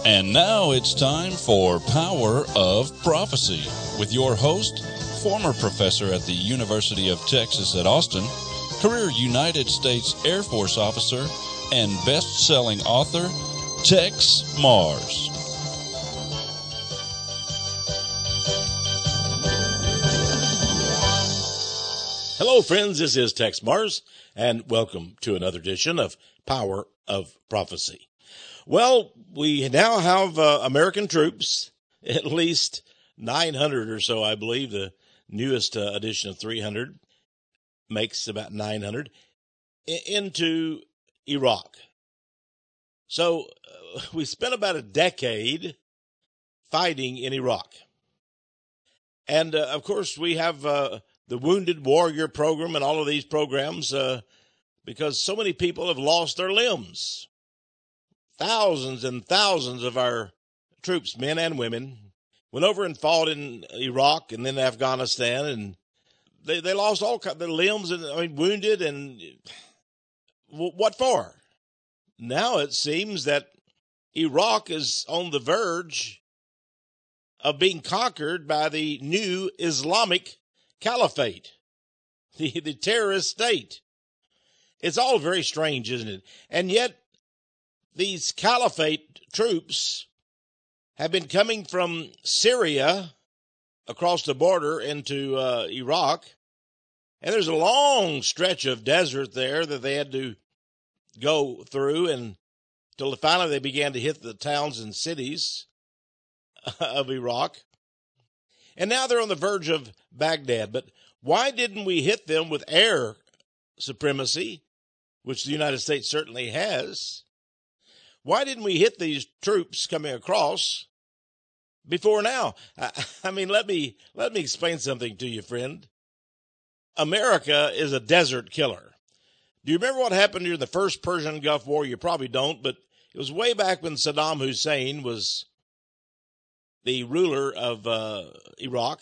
And now it's time for Power of Prophecy with your host, former professor at the University of Texas at Austin, career United States Air Force officer, and best-selling author, Tex Mars. Hello, friends. This is Tex Mars, and welcome to another edition of Power of Prophecy. Well, we now have American troops, at least 900 or so, I believe. The newest edition of 300 makes about 900, into Iraq. So we spent about a decade fighting in Iraq. And, of course, we have the Wounded Warrior program and all of these programs because so many people have lost their limbs. Thousands and thousands of our troops, men and women, went over and fought in Iraq and then Afghanistan, and they lost all their limbs and wounded. And what for? Now it seems that Iraq is on the verge of being conquered by the new Islamic Caliphate, the terrorist state. It's all very strange, isn't it? And yet, these Caliphate troops have been coming from Syria across the border into Iraq, and there's a long stretch of desert there that they had to go through until finally they began to hit the towns and cities of Iraq. And now they're on the verge of Baghdad. But why didn't we hit them with air supremacy, which the United States certainly has? Why didn't we hit these troops coming across before now? I mean, let me explain something to you, friend. America is a desert killer. Do you remember what happened during the first Persian Gulf War? You probably don't, but it was way back when Saddam Hussein was the ruler of Iraq.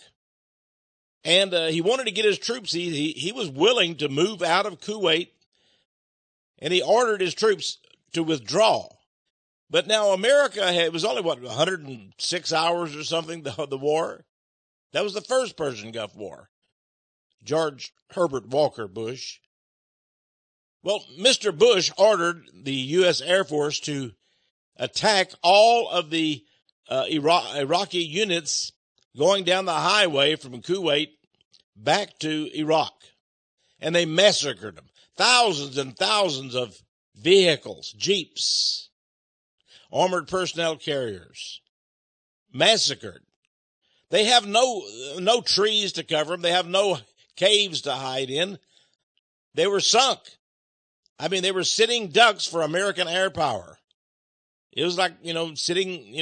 And he wanted to get his troops. He was willing to move out of Kuwait, and he ordered his troops to withdraw. But now America it was only, 106 hours or something, the war? That was the first Persian Gulf War. George Herbert Walker Bush. Well, Mr. Bush ordered the U.S. Air Force to attack all of the Iraqi units going down the highway from Kuwait back to Iraq. And they massacred them. Thousands and thousands of vehicles, jeeps, armored personnel carriers, massacred. They have no trees to cover them. They have no caves to hide in. They were sunk. I mean, they were sitting ducks for American air power. It was like, sitting,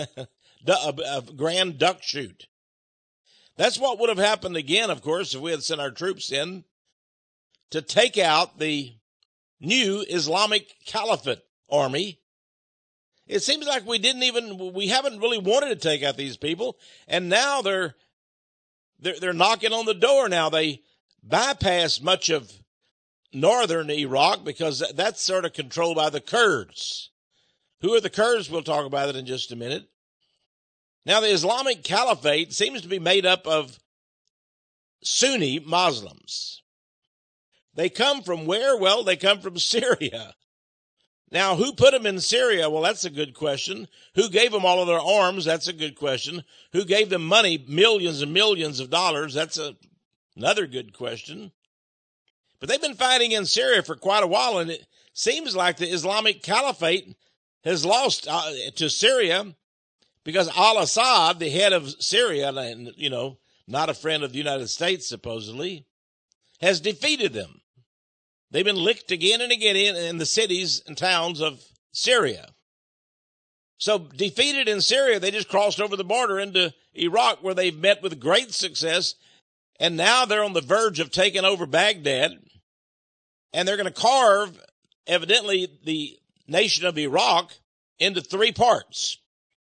a grand duck shoot. That's what would have happened again, of course, if we had sent our troops in to take out the new Islamic Caliphate army. It seems like we haven't really wanted to take out these people, and now they're knocking on the door now. They bypass much of northern Iraq because that's sort of controlled by the Kurds. Who are the Kurds? We'll talk about it in just a minute. Now, the Islamic Caliphate seems to be made up of Sunni Muslims. They come from where? Well, they come from Syria. Now, who put them in Syria? Well, that's a good question. Who gave them all of their arms? That's a good question. Who gave them money, millions and millions of dollars? That's another good question. But they've been fighting in Syria for quite a while, and it seems like the Islamic Caliphate has lost to Syria because al-Assad, the head of Syria, and not a friend of the United States supposedly, has defeated them. They've been licked again and again in the cities and towns of Syria. So defeated in Syria, they just crossed over the border into Iraq, where they've met with great success. And now they're on the verge of taking over Baghdad. And they're going to carve, evidently, the nation of Iraq into three parts.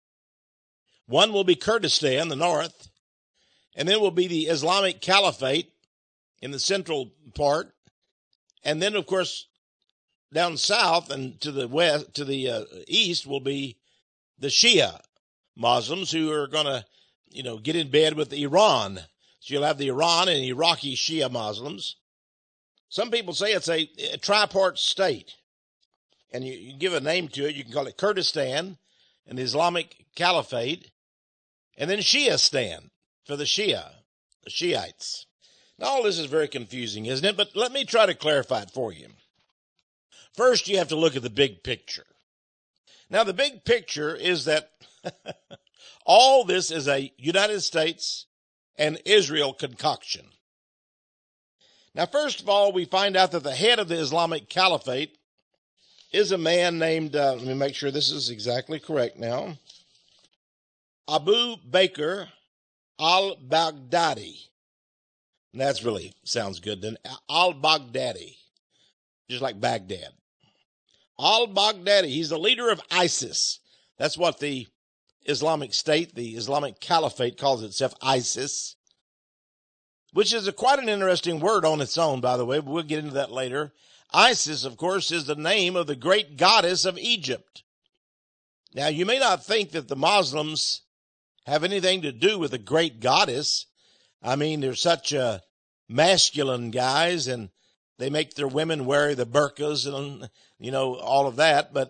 One will be Kurdistan, the north. And then will be the Islamic Caliphate in the central part. And then, of course, down south and to the west, to the east will be the Shia Muslims who are going to, get in bed with Iran. So you'll have the Iran and Iraqi Shia Muslims. Some people say it's a tripart state. And you give a name to it. You can call it Kurdistan and the Islamic Caliphate. And then Shiistan for the Shiites. Now, all this is very confusing, isn't it? But let me try to clarify it for you. First, you have to look at the big picture. Now, the big picture is that all this is a United States and Israel concoction. Now, first of all, we find out that the head of the Islamic Caliphate is a man named, let me make sure this is exactly correct now, Abu Bakr al-Baghdadi. That really sounds good, then. Al-Baghdadi, just like Baghdad. Al-Baghdadi, he's the leader of ISIS. That's what the Islamic State, the Islamic Caliphate, calls itself, ISIS, which is quite an interesting word on its own, by the way, but we'll get into that later. ISIS, of course, is the name of the great goddess of Egypt. Now, you may not think that the Muslims have anything to do with the great goddess. I mean, they're such masculine guys, and they make their women wear the burqas and, all of that. But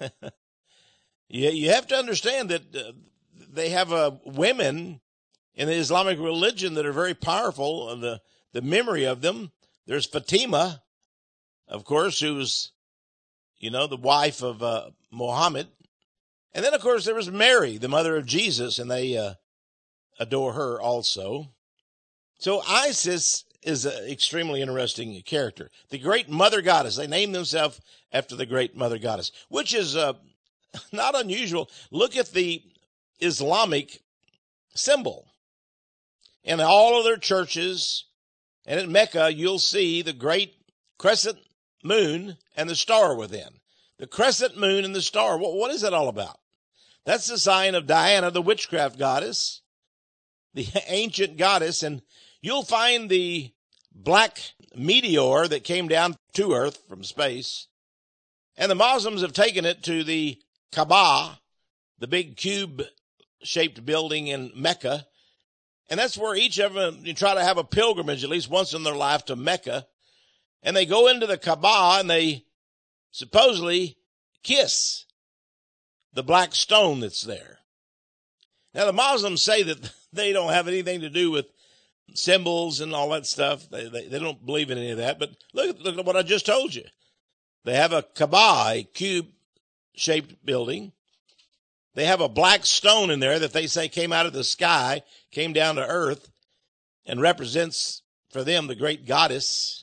you have to understand that they have women in the Islamic religion that are very powerful. The memory of them. There's Fatima, of course, who's, the wife of Muhammad. And then, of course, there was Mary, the mother of Jesus, and they adore her also. So ISIS is an extremely interesting character. The great mother goddess. They named themselves after the great mother goddess, which is not unusual. Look at the Islamic symbol. In all of their churches and at Mecca, you'll see the great crescent moon and the star within. The crescent moon and the star. What is that all about? That's the sign of Diana, the witchcraft goddess, the ancient goddess. And you'll find the black meteor that came down to Earth from space. And the Muslims have taken it to the Kaaba, the big cube-shaped building in Mecca. And that's where each of them, you try to have a pilgrimage at least once in their life to Mecca. And they go into the Kaaba and they supposedly kiss the black stone that's there. Now, the Muslims say that they don't have anything to do with symbols and all that stuff. They don't believe in any of that. But look at what I just told you. They have a Kaaba, a cube-shaped building. They have a black stone in there that they say came out of the sky, came down to earth, and represents for them the great goddess.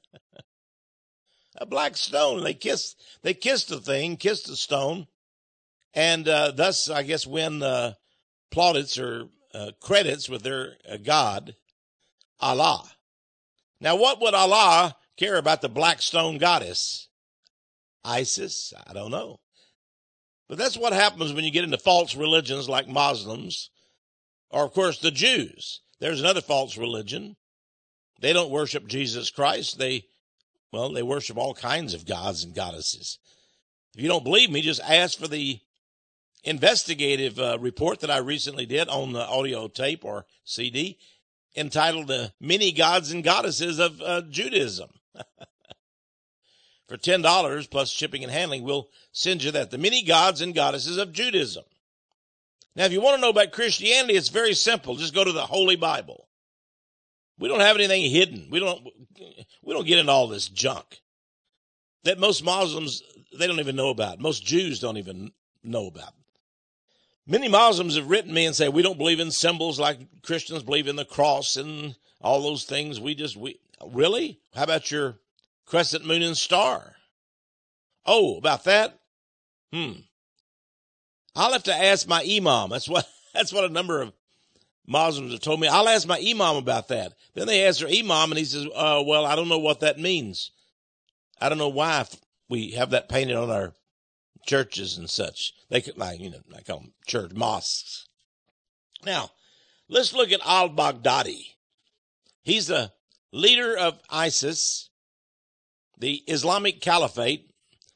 A black stone. They kissed the thing, kissed the stone, and thus, I guess, win plaudits or credits with their God, Allah. Now, what would Allah care about the black stone goddess? ISIS? I don't know. But that's what happens when you get into false religions like Muslims, or, of course, the Jews. There's another false religion. They don't worship Jesus Christ. They worship all kinds of gods and goddesses. If you don't believe me, just ask for the investigative report that I recently did on the audio tape or CD entitled The Many Gods and Goddesses of Judaism. For $10 plus shipping and handling, we'll send you that. The Many Gods and Goddesses of Judaism. Now, if you want to know about Christianity, it's very simple. Just go to the Holy Bible. We don't have anything hidden. We don't get into all this junk that most Muslims, they don't even know about. Most Jews don't even know about. Many Muslims have written me and say, we don't believe in symbols like Christians believe in the cross and all those things. Really? How about your crescent moon and star? Oh, about that? I'll have to ask my imam. That's what a number of Muslims have told me. I'll ask my imam about that. Then they ask their imam and he says, well, I don't know what that means. I don't know why we have that painted on our churches and such. They could, I call them church mosques. Now, let's look at al-Baghdadi. He's the leader of ISIS, the Islamic Caliphate.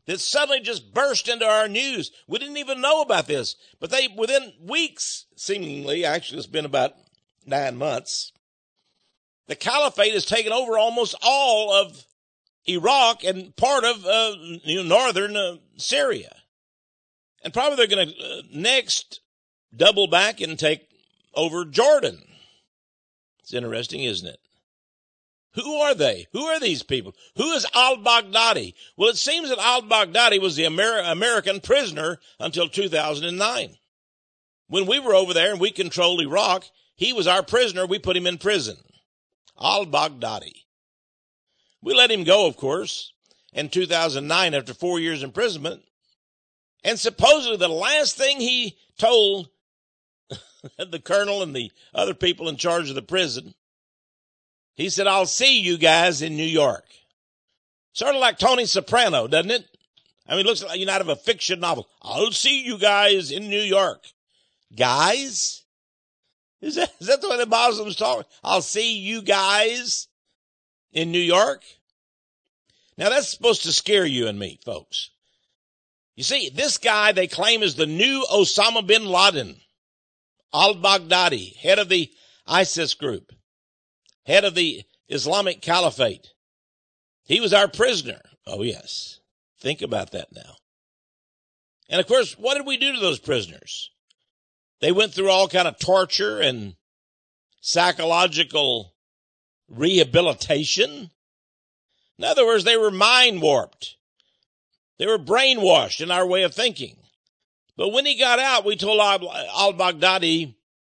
that suddenly just burst into our news. We didn't even know about this, but within weeks, seemingly, actually it's been about 9 months, the caliphate has taken over almost all of Iraq and part of northern Syria. And probably they're going to next double back and take over Jordan. It's interesting, isn't it? Who are they? Who are these people? Who is al-Baghdadi? Well, it seems that al-Baghdadi was the American prisoner until 2009. When we were over there and we controlled Iraq, he was our prisoner. We put him in prison. Al-Baghdadi. We let him go, of course, in 2009 after 4 years imprisonment. And supposedly the last thing he told the colonel and the other people in charge of the prison, he said, I'll see you guys in New York. Sort of like Tony Soprano, doesn't it? I mean, it looks like you're out of a fiction novel. I'll see you guys in New York. Guys? Is that the way the Muslims talk? I'll see you guys in New York? Now, that's supposed to scare you and me, folks. You see, this guy they claim is the new Osama bin Laden, al-Baghdadi, head of the ISIS group, head of the Islamic Caliphate. He was our prisoner. Oh, yes. Think about that now. And, of course, what did we do to those prisoners? They went through all kind of torture and psychological rehabilitation. In other words, they were mind warped. They were brainwashed in our way of thinking. But when he got out, we told al-Baghdadi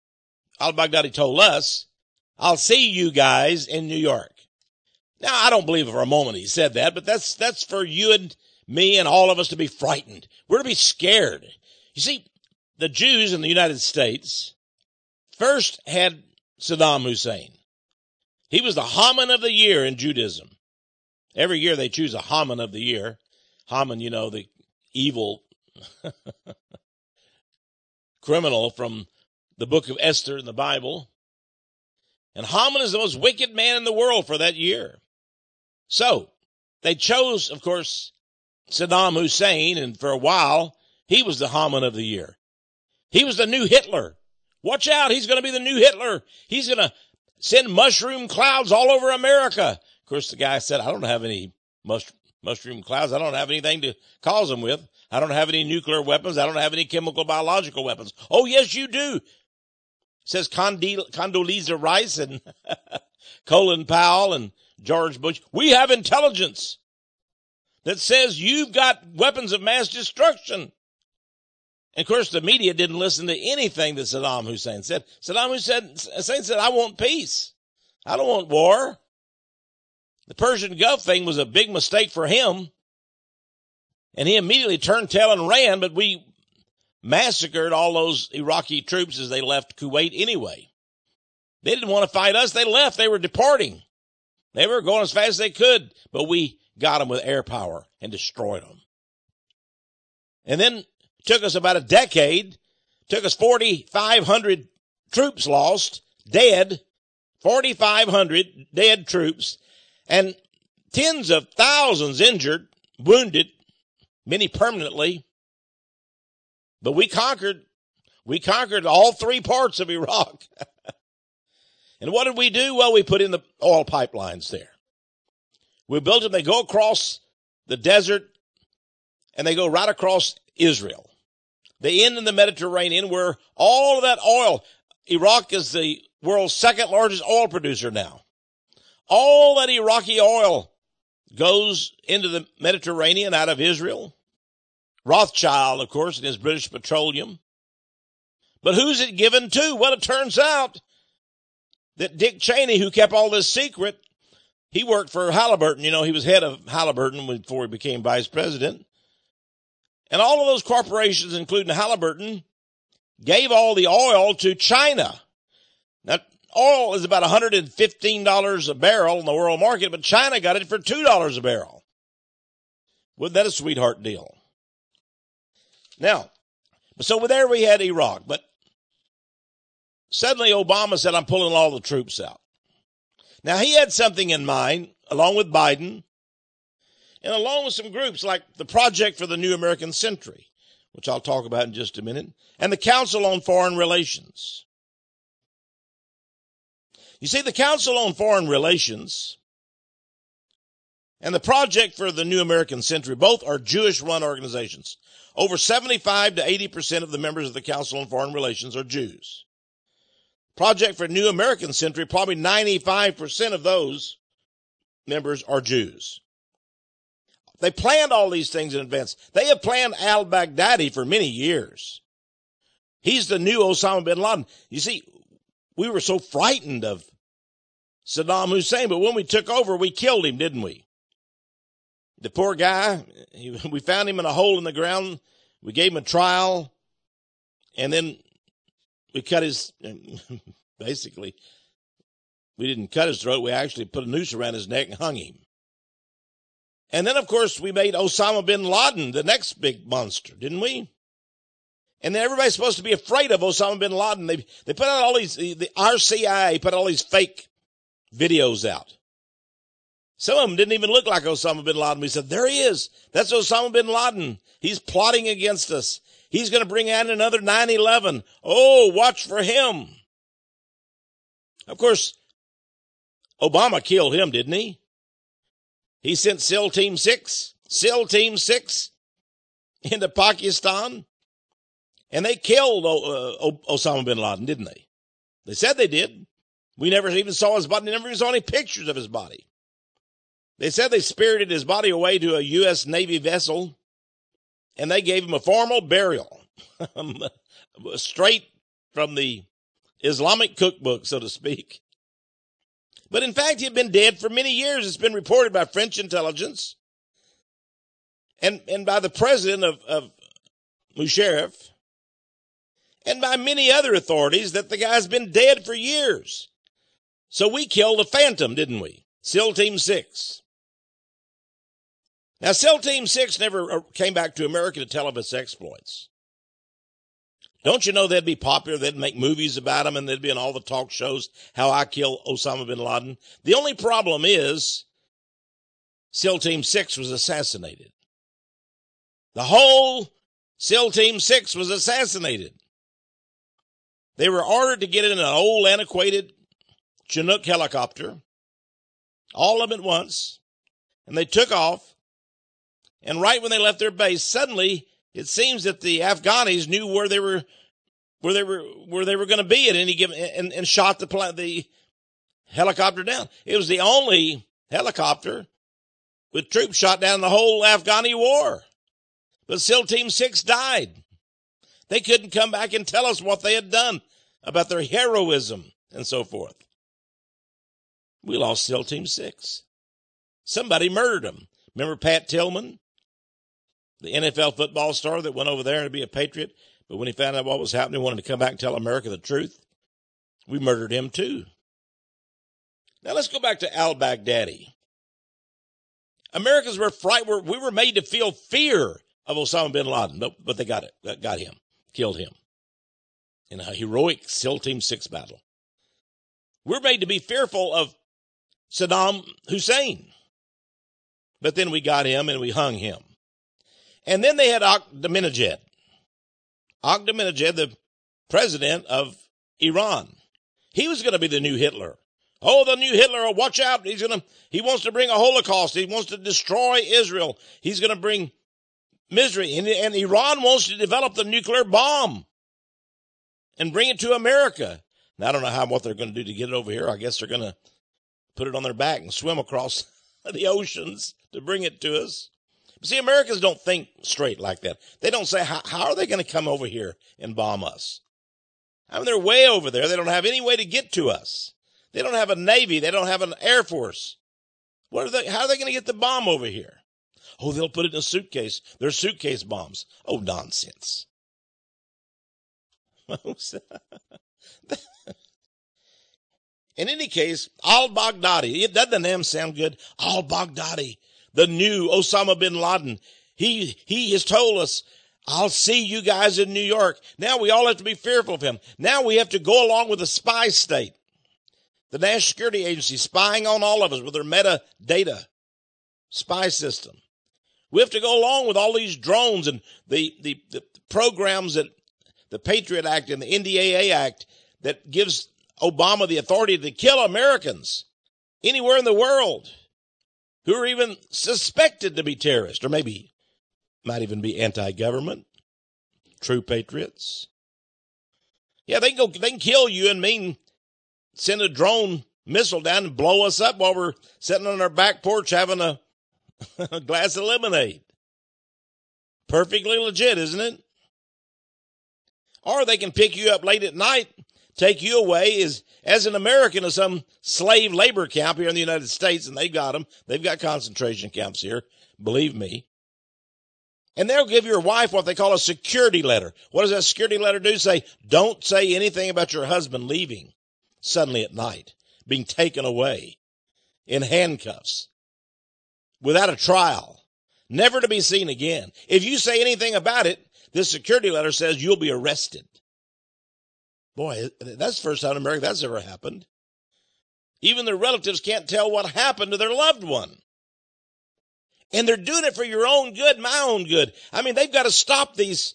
told us, I'll see you guys in New York. Now, I don't believe for a moment he said that, but that's for you and me and all of us to be frightened. We're to be scared. You see, the Jews in the United States first had Saddam Hussein. He was the Haman of the year in Judaism. Every year they choose a Haman of the year. Haman, the evil criminal from the book of Esther in the Bible. And Haman is the most wicked man in the world for that year. So they chose, of course, Saddam Hussein, and for a while, he was the Haman of the year. He was the new Hitler. Watch out, he's going to be the new Hitler. He's going to send mushroom clouds all over America. Of course, the guy said, I don't have any mushroom clouds. I don't have anything to cause them with. I don't have any nuclear weapons. I don't have any chemical, biological weapons. Oh, yes, you do. Says Condoleezza Rice and Colin Powell and George Bush. We have intelligence that says you've got weapons of mass destruction. And of course, the media didn't listen to anything that Saddam Hussein said. Saddam Hussein said, I want peace. I don't want war. The Persian Gulf thing was a big mistake for him. And he immediately turned tail and ran, but we massacred all those Iraqi troops as they left Kuwait anyway. They didn't want to fight us. They left. They were departing. They were going as fast as they could, but we got them with air power and destroyed them. And then it took us about a decade, took us 4,500 troops lost, dead, 4,500 dead troops, and tens of thousands injured, wounded, many permanently. But we conquered all three parts of Iraq. And what did we do? Well, we put in the oil pipelines there. We built them. They go across the desert and they go right across Israel. They end in the Mediterranean where all of that oil, Iraq is the world's second largest oil producer now. All that Iraqi oil goes into the Mediterranean out of Israel. Rothschild, of course, and his British Petroleum. But who's it given to? Well, it turns out that Dick Cheney, who kept all this secret, he worked for Halliburton. He was head of Halliburton before he became vice president. And all of those corporations, including Halliburton, gave all the oil to China. Now, oil is about $115 a barrel in the world market, but China got it for $2 a barrel. Wasn't that a sweetheart deal? Now, so there we had Iraq, but suddenly Obama said, I'm pulling all the troops out. Now, he had something in mind, along with Biden, and along with some groups like the Project for the New American Century, which I'll talk about in just a minute, and the Council on Foreign Relations. You see, the Council on Foreign Relations and the Project for the New American Century both are Jewish-run organizations. Over 75 to 80% of the members of the Council on Foreign Relations are Jews. Project for New American Century, probably 95% of those members are Jews. They planned all these things in advance. They have planned al-Baghdadi for many years. He's the new Osama bin Laden. You see, we were so frightened of Saddam Hussein, but when we took over, we killed him, didn't we? The poor guy, we found him in a hole in the ground. We gave him a trial, and then we cut his, basically, we didn't cut his throat. We actually put a noose around his neck and hung him. And then, of course, we made Osama bin Laden the next big monster, didn't we? And then everybody's supposed to be afraid of Osama bin Laden. They put out all these, the RCI put all these fake videos out. Some of them didn't even look like Osama bin Laden. We said, there he is. That's Osama bin Laden. He's plotting against us. He's going to bring out another 9/11. Oh, watch for him. Of course, Obama killed him, didn't he? He sent SEAL Team 6 into Pakistan, and they killed Osama bin Laden, didn't they? They said they did. We never even saw his body, never even saw any pictures of his body. They said they spirited his body away to a U.S. Navy vessel, and they gave him a formal burial, straight from the Islamic cookbook, so to speak. But in fact, he had been dead for many years. It's been reported by French intelligence and by the president of Musharraf and by many other authorities that the guy's been dead for years. So we killed a phantom, didn't we? SEAL Team 6. Now, SEAL Team 6 never came back to America to tell of its exploits. Don't you know they'd be popular? They'd make movies about them, and they'd be in all the talk shows, how I killed Osama bin Laden. The only problem is SEAL Team 6 was assassinated. The whole SEAL Team 6 was assassinated. They were ordered to get in an old, antiquated Chinook helicopter, all of them at once, and they took off. And right when they left their base, suddenly it seems that the Afghanis knew where they were going to be at any given, and shot the helicopter down. It was the only helicopter with troops shot down in the whole Afghani war. But SEAL Team 6 died. They couldn't come back and tell us what they had done about their heroism and so forth. We lost SEAL Team 6. Somebody murdered them. Remember Pat Tillman, the NFL football star that went over there to be a patriot, but when he found out what was happening, he wanted to come back and tell America the truth? We murdered him too. Now let's go back to al-Baghdadi. Americans were frightened. We were made to feel fear of Osama bin Laden, but they got him, killed him in a heroic SEAL Team 6 battle. We're made to be fearful of Saddam Hussein, but then we got him and we hung him. And then they had Ahmadinejad, the president of Iran. He was going to be the new Hitler. Oh, the new Hitler, oh, watch out. He wants to bring a Holocaust. He wants to destroy Israel. He's going to bring misery. And Iran wants to develop the nuclear bomb and bring it to America. Now, I don't know what they're going to do to get it over here. I guess they're going to put it on their back and swim across the oceans to bring it to us. But see, Americans don't think straight like that. They don't say, how are they going to come over here and bomb us? I mean, they're way over there. They don't have any way to get to us. They don't have a Navy. They don't have an Air Force. How are they going to get the bomb over here? Oh, they'll put it in a suitcase. They're suitcase bombs. Oh, nonsense. In any case, al-Baghdadi, doesn't the name sound good? Al-Baghdadi, the new Osama bin Laden. He has told us, I'll see you guys in New York. Now we all have to be fearful of him. Now we have to go along with the spy state. The National Security Agency spying on all of us with their metadata spy system. We have to go along with all these drones and the programs that the Patriot Act and the NDAA Act that gives Obama the authority to kill Americans anywhere in the world who are even suspected to be terrorists, or maybe might even be anti-government, true patriots. Yeah, they can kill you and mean send a drone missile down and blow us up while we're sitting on our back porch having a glass of lemonade. Perfectly legit, isn't it? Or they can pick you up late at night, take you away as an American to some slave labor camp here in the United States, and they've got them. They've got concentration camps here, believe me. And they'll give your wife what they call a security letter. What does that security letter do? Say, don't say anything about your husband leaving suddenly at night, being taken away in handcuffs, without a trial, never to be seen again. If you say anything about it, this security letter says you'll be arrested. Boy, that's the first time in America that's ever happened. Even their relatives can't tell what happened to their loved one. And they're doing it for your own good, my own good. I mean, they've got to stop these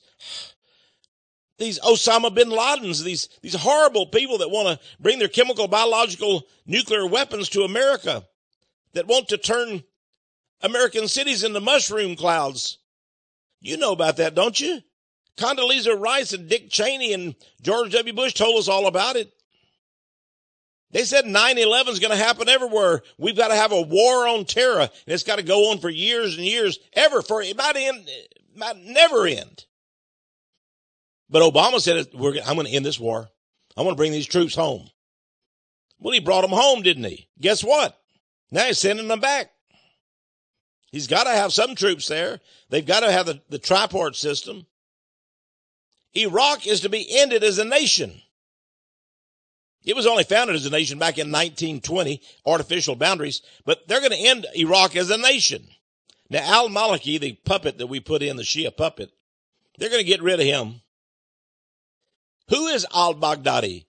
Osama bin Ladens, these horrible people that want to bring their chemical, biological, nuclear weapons to America, that want to turn American cities into mushroom clouds. You know about that, don't you? Condoleezza Rice and Dick Cheney and George W. Bush told us all about it. They said 9/11 is going to happen everywhere. We've got to have a war on terror, and it's got to go on for years and years, it might never end. But Obama said, I'm going to end this war. I want to bring these troops home. Well, he brought them home, didn't he? Guess what? Now he's sending them back. He's got to have some troops there. They've got to have the tripart system. Iraq is to be ended as a nation. It was only founded as a nation back in 1920, artificial boundaries, but they're going to end Iraq as a nation. Now, al-Maliki, the puppet that we put in, the Shia puppet, they're going to get rid of him. Who is al-Baghdadi?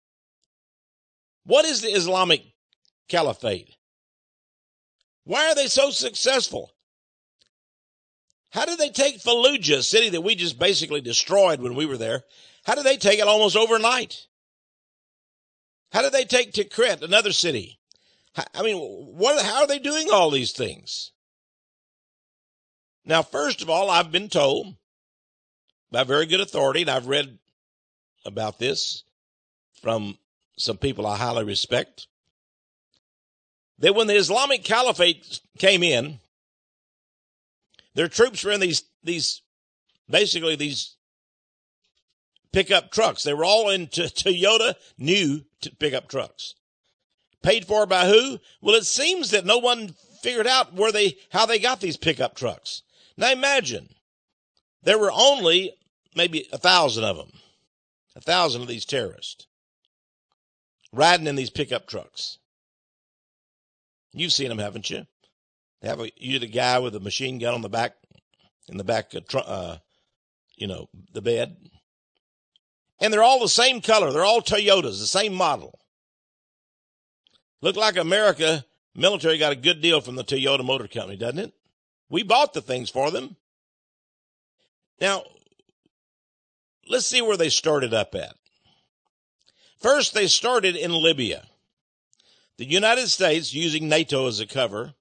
What is the Islamic Caliphate? Why are they so successful? How did they take Fallujah, a city that we just basically destroyed when we were there? How did they take it almost overnight? How did they take Tikrit, another city? I mean, how are they doing all these things? Now, first of all, I've been told by very good authority, and I've read about this from some people I highly respect, that when the Islamic Caliphate came in, their troops were in these pickup trucks. They were all in Toyota new pickup trucks. Paid for by who? Well, it seems that no one figured out how they got these pickup trucks. Now imagine, there were only maybe 1,000 of them. 1,000 of these terrorists riding in these pickup trucks. You've seen them, haven't you? You're the guy with a machine gun on the back, in the back, the bed. And they're all the same color. They're all Toyotas, the same model. Look like America military got a good deal from the Toyota Motor Company, doesn't it? We bought the things for them. Now, let's see where they started up at. First, they started in Libya. The United States, using NATO as a cover,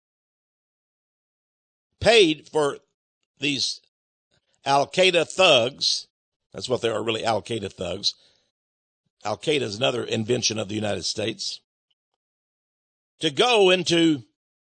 paid for these Al-Qaeda thugs. That's what they are, really, Al-Qaeda thugs. Al-Qaeda is another invention of the United States. To go into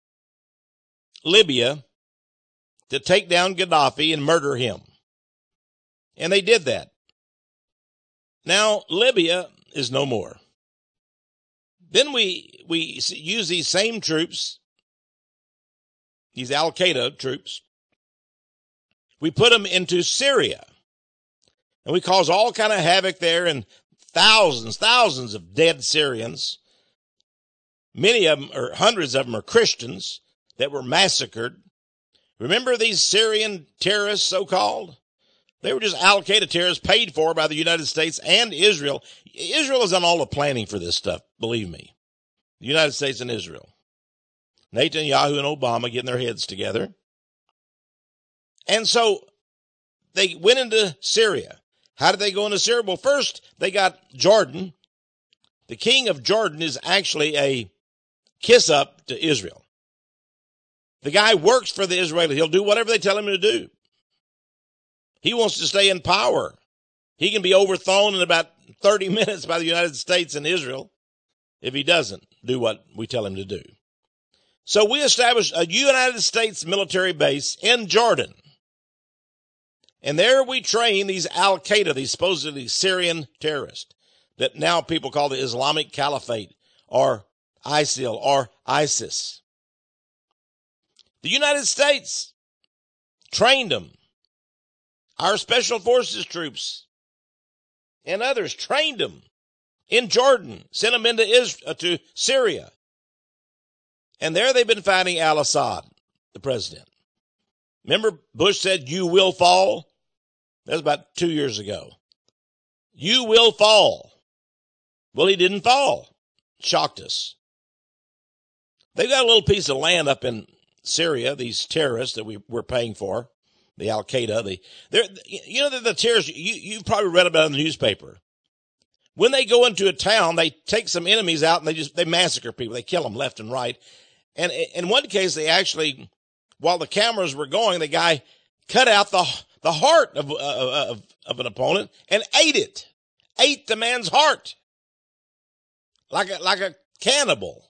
Libya to take down Gaddafi and murder him. And they did that. Now, Libya is no more. Then we use these same troops, these Al-Qaeda troops. We put them into Syria. And we cause all kind of havoc there, and thousands of dead Syrians. Many of them, or hundreds of them, are Christians that were massacred. Remember these Syrian terrorists, so-called? They were just Al-Qaeda terrorists paid for by the United States and Israel. Israel has done all the planning for this stuff, believe me. The United States and Israel. Netanyahu and Obama getting their heads together. And so they went into Syria. How did they go into Syria? Well, first they got Jordan. The king of Jordan is actually a kiss up to Israel. The guy works for the Israelis. He'll do whatever they tell him to do. He wants to stay in power. He can be overthrown in about 30 minutes by the United States and Israel if he doesn't do what we tell him to do. So we established a United States military base in Jordan. And there we train these Al-Qaeda, these supposedly Syrian terrorists that now people call the Islamic Caliphate or ISIL or ISIS. The United States trained them. Our special forces troops and others trained them in Jordan, sent them to Syria. And there they've been fighting al-Assad, the president. Remember Bush said, "You will fall"? That was about 2 years ago. You will fall. Well, he didn't fall. Shocked us. They've got a little piece of land up in Syria, these terrorists that we're paying for, the Al-Qaeda. The terrorists, you've probably read about it in the newspaper. When they go into a town, they take some enemies out and they massacre people. They kill them left and right. And in one case, they actually, while the cameras were going, the guy cut out the heart of an opponent and ate the man's heart. Like a cannibal.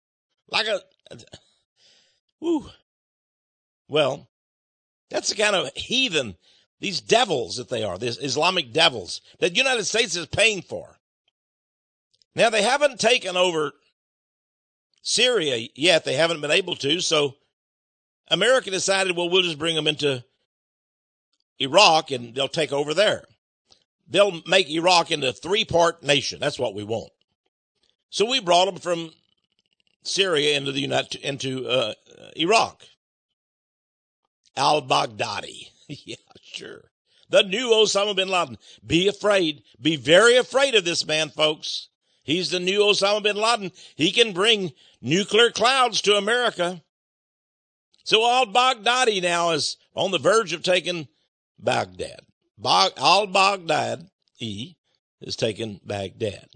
Well, that's the kind of heathen, these devils that they are, these Islamic devils that the United States is paying for. Now, they haven't taken over Syria yet. They haven't been able to. So America decided, well, we'll just bring them into Iraq and they'll take over there. They'll make Iraq into a 3-part nation. That's what we want. So we brought them from Syria into Iraq. Al-Baghdadi. Yeah, sure. The new Osama bin Laden. Be afraid. Be very afraid of this man, folks. He's the new Osama bin Laden. He can bring nuclear clouds to America. So al-Baghdadi now is on the verge of taking Baghdad. Al-Baghdadi is taking Baghdad.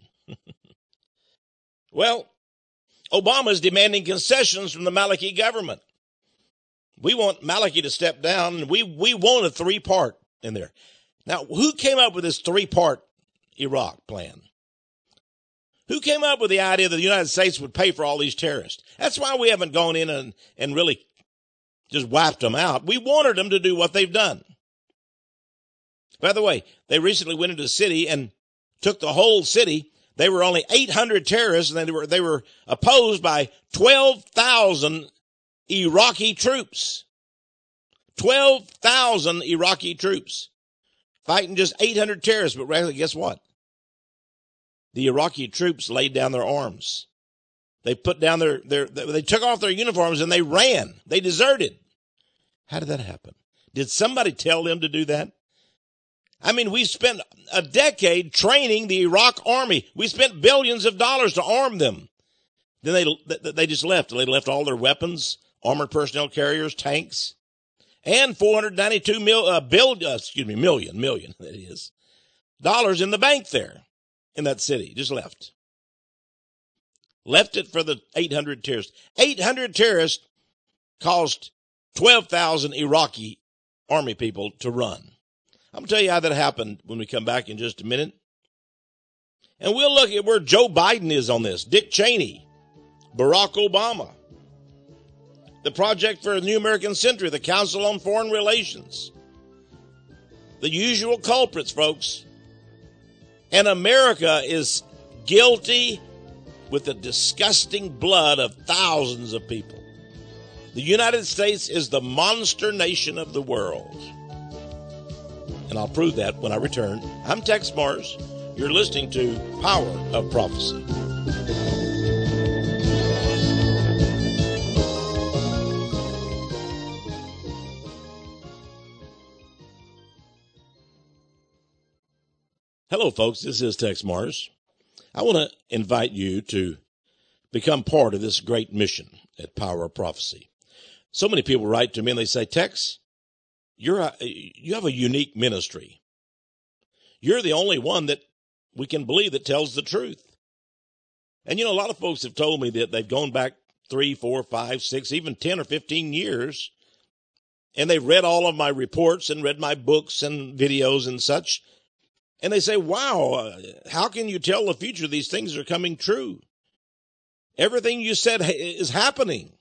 Well, Obama is demanding concessions from the Maliki government. We want Maliki to step down, and we want a 3-part in there. Now, who came up with this 3-part Iraq plan? Who came up with the idea that the United States would pay for all these terrorists? That's why we haven't gone in and really just wiped them out. We wanted them to do what they've done. By the way, they recently went into the city and took the whole city. They were only 800 terrorists, and they were opposed by 12,000 Iraqi troops. 12,000 Iraqi troops fighting just 800 terrorists. But regularly, guess what? The Iraqi troops laid down their arms. They put down they took off their uniforms and they ran. They deserted. How did that happen? Did somebody tell them to do that? I mean, we spent a decade training the Iraq army. We spent billions of dollars to arm them. Then they just left. They left all their weapons, armored personnel carriers, tanks, and $492 million that is, dollars in the bank there in that city. Just left. Left it for the 800 terrorists. 800 terrorists caused 12,000 Iraqi army people to run. I'm going to tell you how that happened when we come back in just a minute. And we'll look at where Joe Biden is on this. Dick Cheney, Barack Obama, the Project for a New American Century, the Council on Foreign Relations. The usual culprits, folks. And America is guilty with the disgusting blood of thousands of people. The United States is the monster nation of the world. And I'll prove that when I return. I'm Tex Mars. You're listening to Power of Prophecy. Hello, folks. This is Tex Mars. I want to invite you to become part of this great mission at Power of Prophecy. So many people write to me and they say, Tex, you have a unique ministry. You're the only one that we can believe that tells the truth. And a lot of folks have told me that they've gone back 3, 4, 5, 6, even 10 or 15 years, and they've read all of my reports and read my books and videos and such. And they say, wow, how can you tell the future? These things are coming true. Everything you said is happening.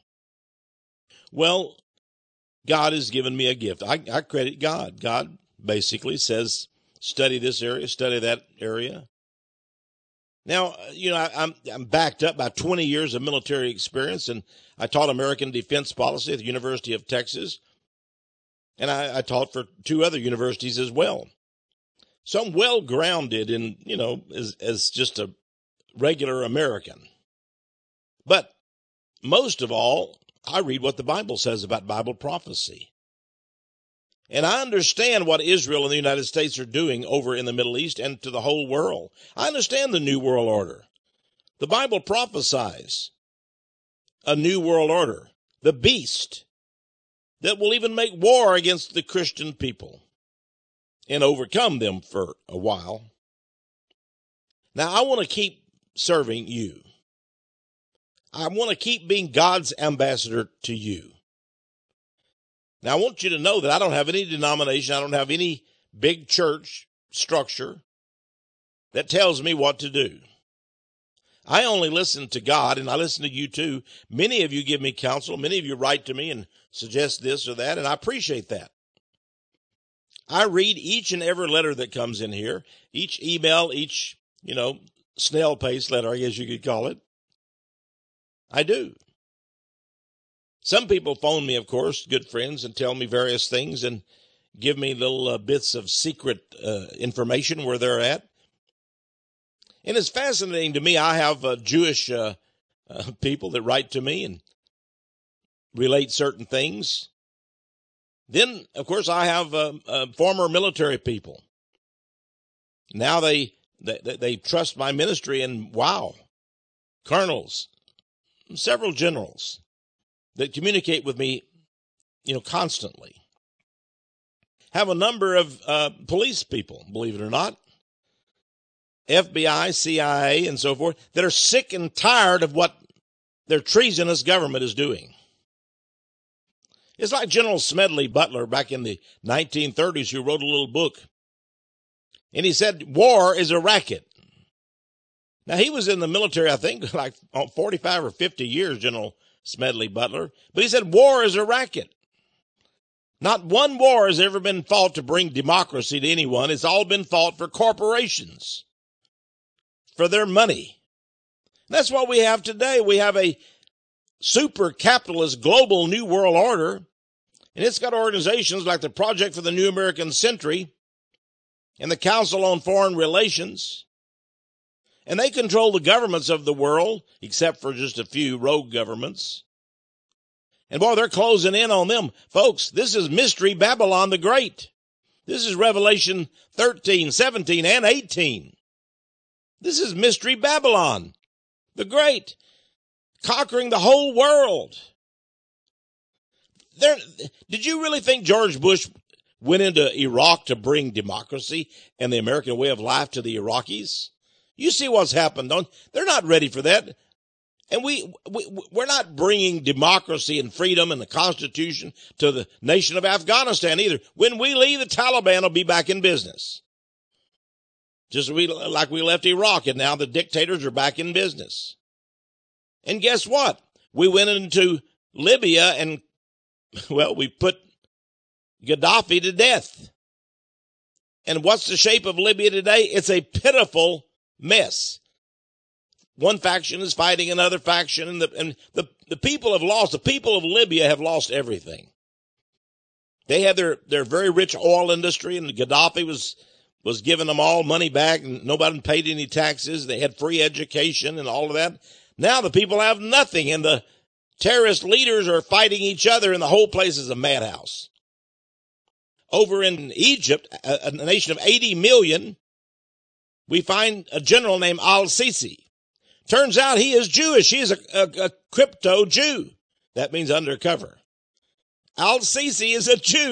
Well, God has given me a gift. I credit God. God basically says, study this area, study that area. Now, I'm backed up by 20 years of military experience, and I taught American defense policy at the University of Texas, and I taught for 2 other universities as well. So I'm well-grounded in, as just a regular American. But most of all, I read what the Bible says about Bible prophecy. And I understand what Israel and the United States are doing over in the Middle East and to the whole world. I understand the New World Order. The Bible prophesies a New World Order, the beast that will even make war against the Christian people and overcome them for a while. Now, I want to keep serving you. I want to keep being God's ambassador to you. Now, I want you to know that I don't have any denomination. I don't have any big church structure that tells me what to do. I only listen to God, and I listen to you too. Many of you give me counsel. Many of you write to me and suggest this or that, and I appreciate that. I read each and every letter that comes in here, each email, each, snail pace letter, I guess you could call it. I do. Some people phone me, of course, good friends, and tell me various things and give me little bits of secret information where they're at. And it's fascinating to me. I have Jewish people that write to me and relate certain things. Then, of course, I have former military people. Now they trust my ministry, and wow, colonels, several generals that communicate with me, constantly. Have a number of police people, believe it or not, FBI, CIA, and so forth, that are sick and tired of what their treasonous government is doing. It's like General Smedley Butler back in the 1930s, who wrote a little book. And he said, war is a racket. Now, he was in the military, I think, like 45 or 50 years, General Smedley Butler. But he said, war is a racket. Not one war has ever been fought to bring democracy to anyone. It's all been fought for corporations, for their money. That's what we have today. We have a super capitalist global new world order, and it's got organizations like the Project for the New American Century and the Council on Foreign Relations, and they control the governments of the world, except for just a few rogue governments. And boy, they're closing in on them. Folks, this is Mystery Babylon the Great. This is Revelation 13, 17, and 18. This is Mystery Babylon the Great, conquering the whole world. Did you really think George Bush went into Iraq to bring democracy and the American way of life to the Iraqis? You see what's happened. They're not ready for that. And we're not bringing democracy and freedom and the Constitution to the nation of Afghanistan either. When we leave, the Taliban will be back in business. Just like we left Iraq, and now the dictators are back in business. And guess what? We went into Libya and, we put Gaddafi to death. And what's the shape of Libya today? It's a pitiful mess. One faction is fighting another faction, and the people have lost. The people of Libya have lost everything. They had their very rich oil industry, and Gaddafi was giving them all money back, and nobody paid any taxes. They had free education and all of that. Now the people have nothing, and the terrorist leaders are fighting each other, and the whole place is a madhouse. Over in Egypt, a nation of 80 million, we find a general named Al-Sisi. Turns out he is Jewish. He is a crypto Jew. That means undercover. Al-Sisi is a Jew.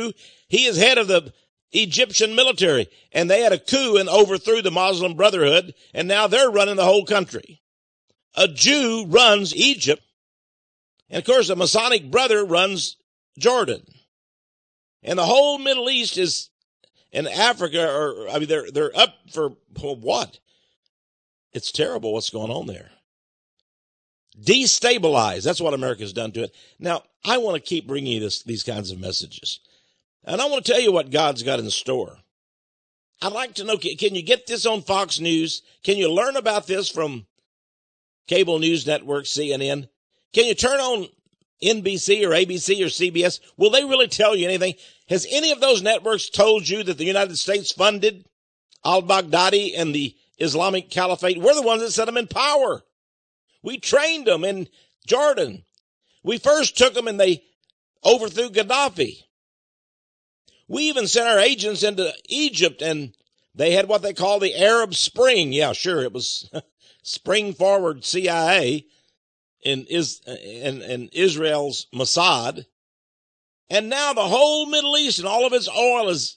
He is head of the Egyptian military, and they had a coup and overthrew the Muslim Brotherhood, and now they're running the whole country. A Jew runs Egypt, and of course a Masonic brother runs Jordan. And the whole Middle East is, in Africa, they're up for what? It's terrible what's going on there. Destabilized. That's what America's done to it. Now, I want to keep bringing you these kinds of messages. And I want to tell you what God's got in store. I'd like to know, can you get this on Fox News? Can you learn about this from cable news network, CNN? Can you turn on NBC or ABC or CBS? Will they really tell you anything? Has any of those networks told you that the United States funded al-Baghdadi and the Islamic Caliphate? We're the ones that set them in power. We trained them in Jordan. We first took them and they overthrew Gaddafi. We even sent our agents into Egypt, and they had what they call the Arab Spring. Yeah, sure, it was Spring Forward CIA in Israel's Mossad. And now the whole Middle East and all of its oil is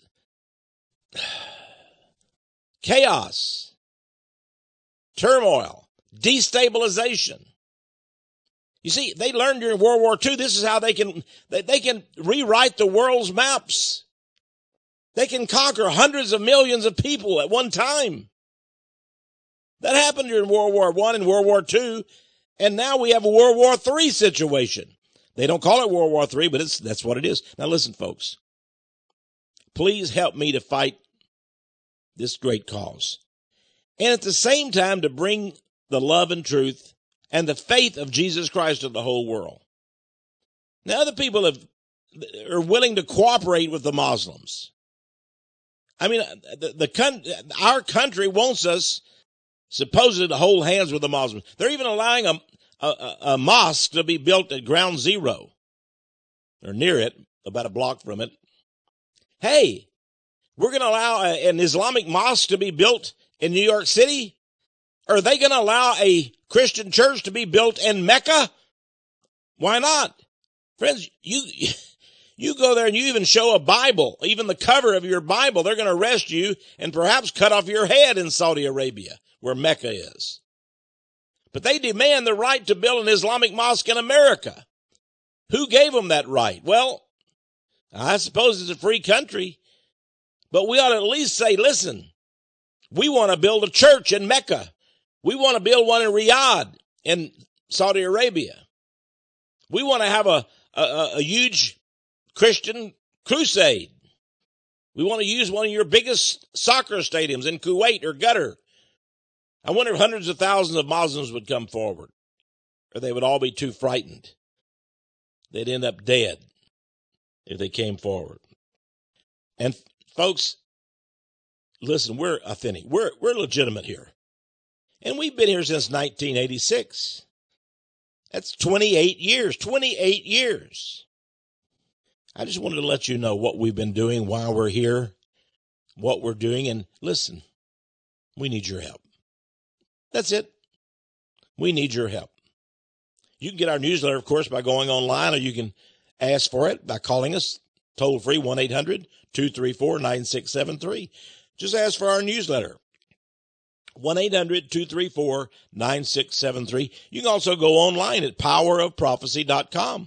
chaos, turmoil, destabilization. You see, they learned during World War II, this is how they can rewrite the world's maps. They can conquer hundreds of millions of people at one time. That happened during World War I and World War II, and now we have a World War III situation. They don't call it World War III, but that's what it is. Now listen, folks. Please help me to fight this great cause. And at the same time to bring the love and truth and the faith of Jesus Christ to the whole world. Now other people are willing to cooperate with the Muslims. I mean, our country wants us supposedly to hold hands with the Muslims. They're even allowing a mosque to be built at Ground Zero, or near it, about a block from it. Hey, we're going to allow an Islamic mosque to be built in New York City? Are they going to allow a Christian church to be built in Mecca? Why not? Friends, you go there and you even show a Bible, even the cover of your Bible, they're going to arrest you and perhaps cut off your head in Saudi Arabia, where Mecca is. But they demand the right to build an Islamic mosque in America. Who gave them that right? Well, I suppose it's a free country, but we ought to at least say, listen, we want to build a church in Mecca. We want to build one in Riyadh in Saudi Arabia. We want to have a huge Christian crusade. We want to use one of your biggest soccer stadiums in Kuwait or Qatar. I wonder if hundreds of thousands of Muslims would come forward, or they would all be too frightened. They'd end up dead if they came forward. And folks, listen, we're authentic. We're legitimate here. And we've been here since 1986. That's 28 years, 28 years. I just wanted to let you know what we've been doing, why we're here, what we're doing. And listen, we need your help. That's it. We need your help. You can get our newsletter, of course, by going online, or you can ask for it by calling us toll free 1-800-234-9673. Just ask for our newsletter. 1-800-234-9673. You can also go online at powerofprophecy.com.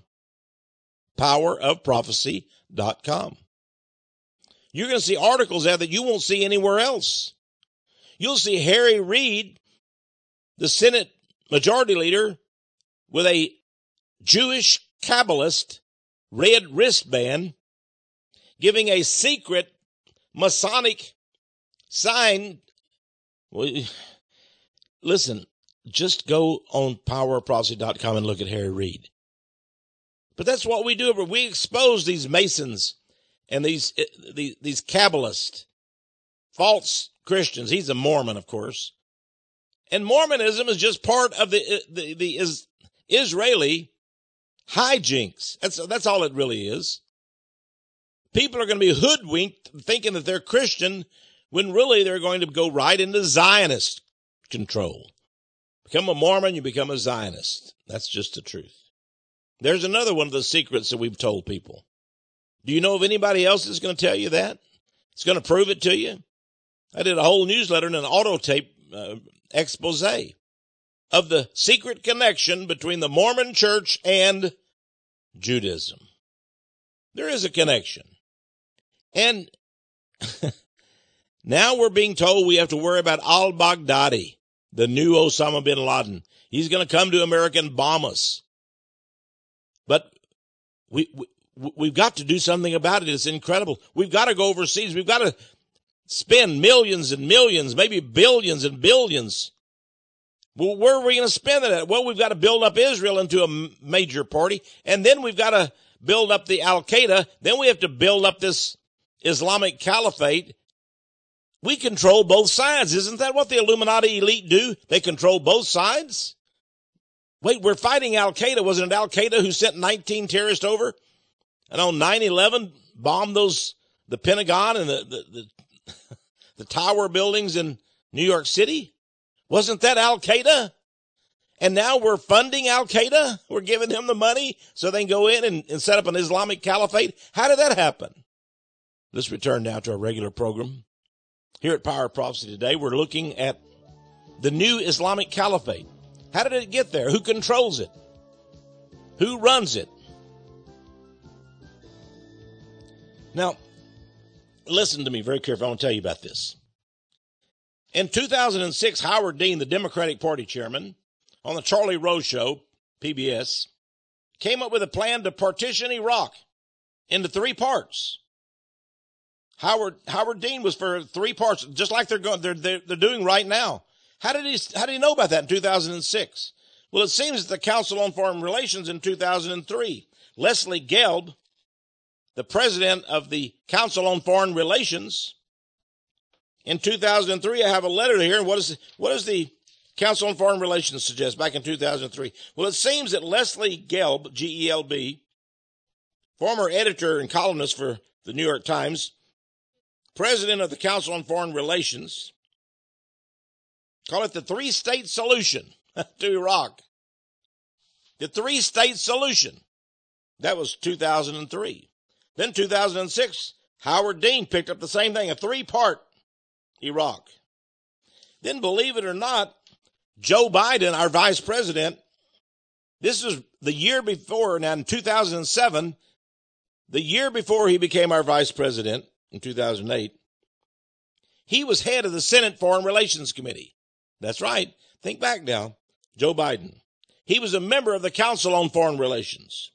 Powerofprophecy.com. You're going to see articles there that you won't see anywhere else. You'll see Harry Reid, the Senate Majority Leader, with a Jewish Kabbalist red wristband, giving a secret Masonic sign. Well, listen, just go on powerofprophecy.com and look at Harry Reid. But that's what we do. We expose these Masons and these Kabbalists, false Christians. He's a Mormon, of course. And Mormonism is just part of the Israeli hijinks. That's all it really is. People are going to be hoodwinked thinking that they're Christian when really they're going to go right into Zionist control. Become a Mormon, you become a Zionist. That's just the truth. There's another one of the secrets that we've told people. Do you know of anybody else that's going to tell you that? It's going to prove it to you? I did a whole newsletter and an auto tape expose of the secret connection between the Mormon church and Judaism. There is a connection. And now we're being told we have to worry about al-Baghdadi, the new Osama bin Laden. He's going to come to America and bomb us. But we've got to do something about it. It's incredible. We've got to go overseas. We've got to spend millions and millions, maybe billions and billions. Well, where are we going to spend it at? Well, we've got to build up Israel into a major party, and then we've got to build up the Al-Qaeda. Then we have to build up this Islamic Caliphate. We control both sides. Isn't that what the Illuminati elite do? They control both sides? Wait, we're fighting Al-Qaeda. Wasn't it Al-Qaeda who sent 19 terrorists over? And on 9/11, bombed the Pentagon and the tower buildings in New York City? Wasn't that Al-Qaeda? And now we're funding Al-Qaeda? We're giving them the money so they can go in and set up an Islamic Caliphate? How did that happen? Let's return now to our regular program. Here at Power of Prophecy today, we're looking at the new Islamic Caliphate. How did it get there? Who controls it? Who runs it? Now, listen to me very carefully. I want to tell you about this. In 2006, Howard Dean, the Democratic Party chairman, on the Charlie Rose Show, PBS, came up with a plan to partition Iraq into 3 parts. Howard Dean was for 3 parts, just like they're doing right now. How did he know about that in 2006? Well, it seems that the Council on Foreign Relations in 2003, Leslie Gelb, the president of the Council on Foreign Relations, in 2003, I have a letter here. What does the Council on Foreign Relations suggest back in 2003? Well, it seems that Leslie Gelb, G-E-L-B, former editor and columnist for the New York Times, president of the Council on Foreign Relations, call it the 3-state solution to Iraq. The 3-state solution. That was 2003. Then 2006, Howard Dean picked up the same thing, a 3-part Iraq. Then, believe it or not, Joe Biden, our vice president, this was the year before, now in 2007, the year before he became our vice president in 2008, he was head of the Senate Foreign Relations Committee. That's right. Think back now. Joe Biden. He was a member of the Council on Foreign Relations.